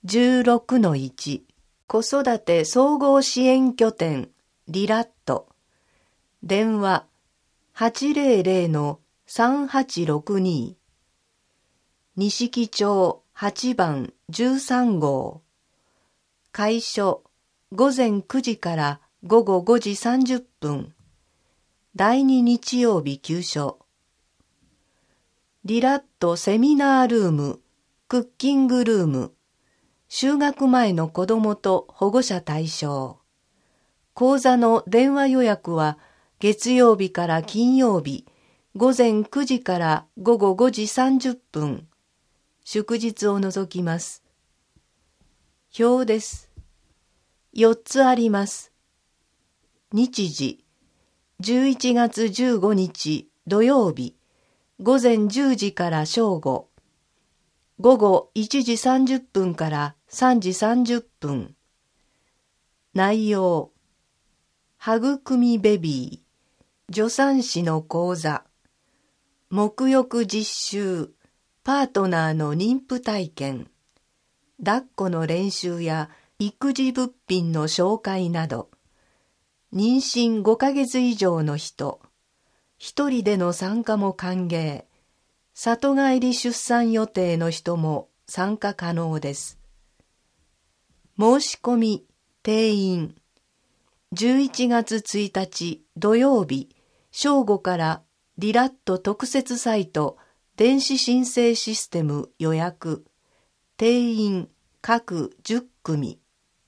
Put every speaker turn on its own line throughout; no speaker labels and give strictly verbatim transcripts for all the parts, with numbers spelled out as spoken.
じゅうろくのいち 子育て総合支援拠点リラット電話 はちぜろぜろのさんはちろくに 錦町はちばんじゅうさんごう開所ごぜんくじからごごごじさんじゅっぷんだいに日曜日休所リラットセミナールームクッキングルーム就学前の子どもと保護者対象講座の電話予約は月曜日から金曜日ごぜんくじからごごごじさんじゅっぷん祝日を除きます表ですよっつあります日時じゅういちがつじゅうごにち土曜日ごぜんじゅうじから正午ごごいちじさんじゅっぷんからさんじさんじゅっぷん内容育みベビー助産師の講座沐浴実習パートナーの妊婦体験抱っこの練習や育児物品の紹介など妊娠ごかげつ以上の人一人での参加も歓迎里帰り出産予定の人も参加可能です申し込み定員じゅういちがつついたち土曜日正午からリラット特設サイト電子申請システム予約定員各じゅっくみ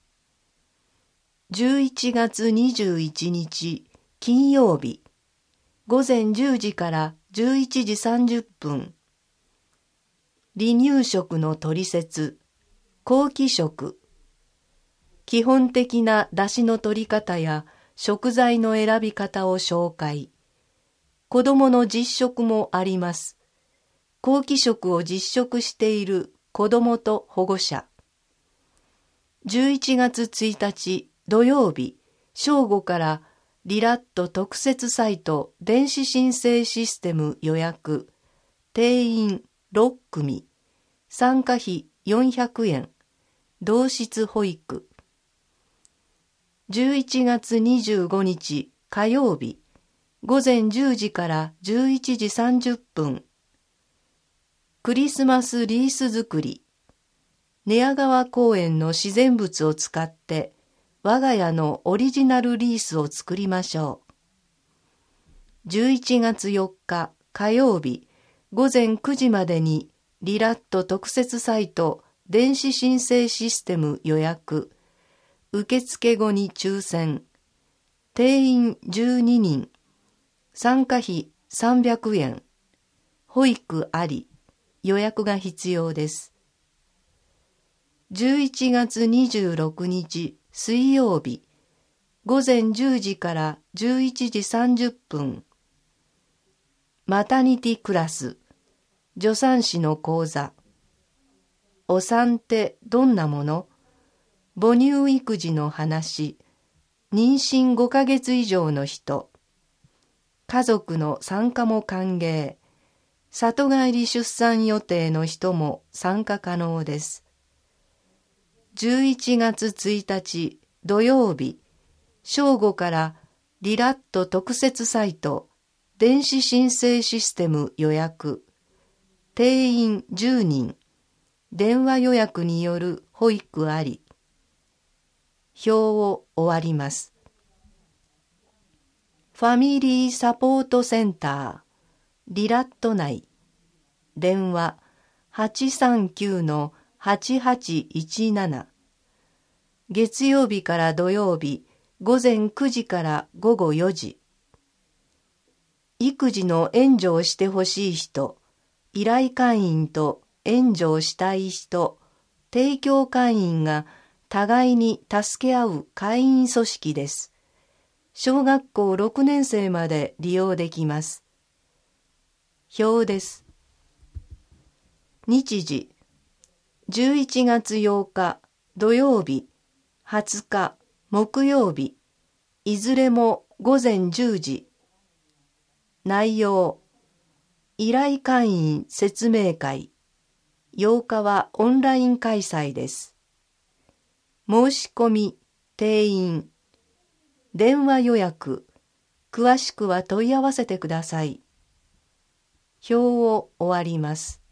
じゅういちがつにじゅういちにち金曜日ごぜんじゅうじからじゅういちじさんじゅっぷん離乳食のトリセツ後期食基本的な出汁の取り方や食材の選び方を紹介子どもの実食もあります後期食を実食している子どもと保護者じゅういちがつついたち土曜日正午からリラット特設サイト電子申請システム予約定員ろっくみ参加費よんひゃくえん同室保育じゅういちがつにじゅうごにち火曜日ごぜんじゅうじからじゅういちじさんじゅっぷんクリスマスリース作り寝屋川公園の自然物を使って我が家のオリジナルリースを作りましょうじゅういちがつよっか火曜日ごぜんくじまでにリラット特設サイト電子申請システム予約受付後に抽選定員じゅうににん参加費さんびゃくえん保育あり予約が必要ですじゅういちがつにじゅうろくにち水曜日ごぜんじゅうじからじゅういちじさんじゅっぷんマタニティクラス助産師の講座お産ってどんなもの母乳育児の話妊娠ごかげつ以上の人家族の参加も歓迎里帰り出産予定の人も参加可能ですじゅういちがつついたち土曜日正午からリラット特設サイト電子申請システム予約定員じゅうにん電話予約による保育あり表を終わりますファミリーサポートセンターリラット内電話 はちさんきゅうのはちはちいちなな 月曜日から土曜日ごぜんくじからごごよじ育児の援助をしてほしい人依頼会員と援助をしたい人提供会員が互いに助け合う会員組織です小学校ろくねんせいまで利用できます表です日時じゅういちがつようか土曜日はつか木曜日いずれもごぜんじゅうじ内容依頼会員説明会ようかはオンライン開催です申し込み、定員、電話予約、詳しくは問い合わせてください。表を終わります。